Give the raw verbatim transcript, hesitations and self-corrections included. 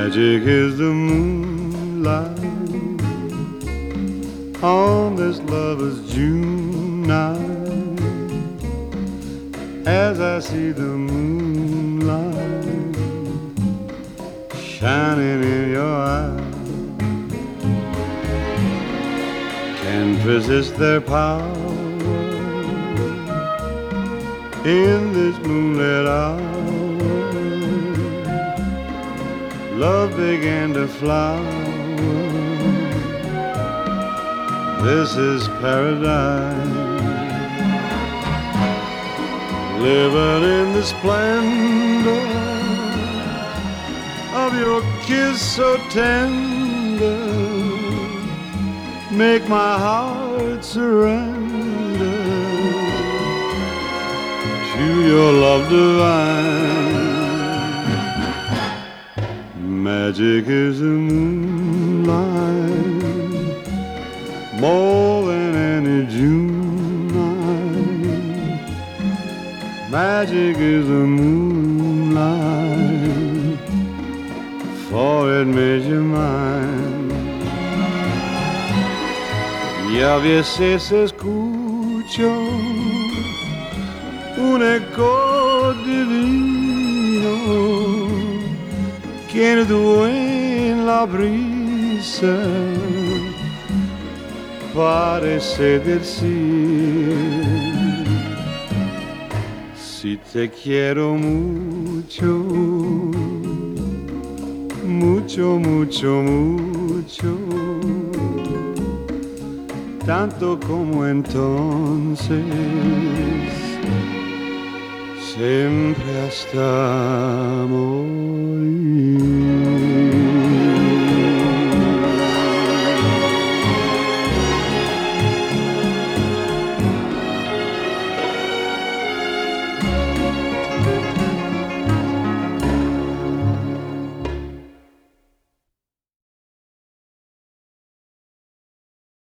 Magic is the moonlight on this lover's June night. As I see the moonlight shining in your eyes, can resist their power in this moonlit hour. Love began to flower. This is paradise. Living in the splendor of your kiss so tender, make my heart surrender to your love divine. Magic is the moonlight, more than any June night. Magic is the moonlight, for it made you mine. Y a veces escucho un eco divino que en la brisa parece decir: si te quiero mucho, mucho, mucho, mucho, tanto como entonces, siempre hasta morir.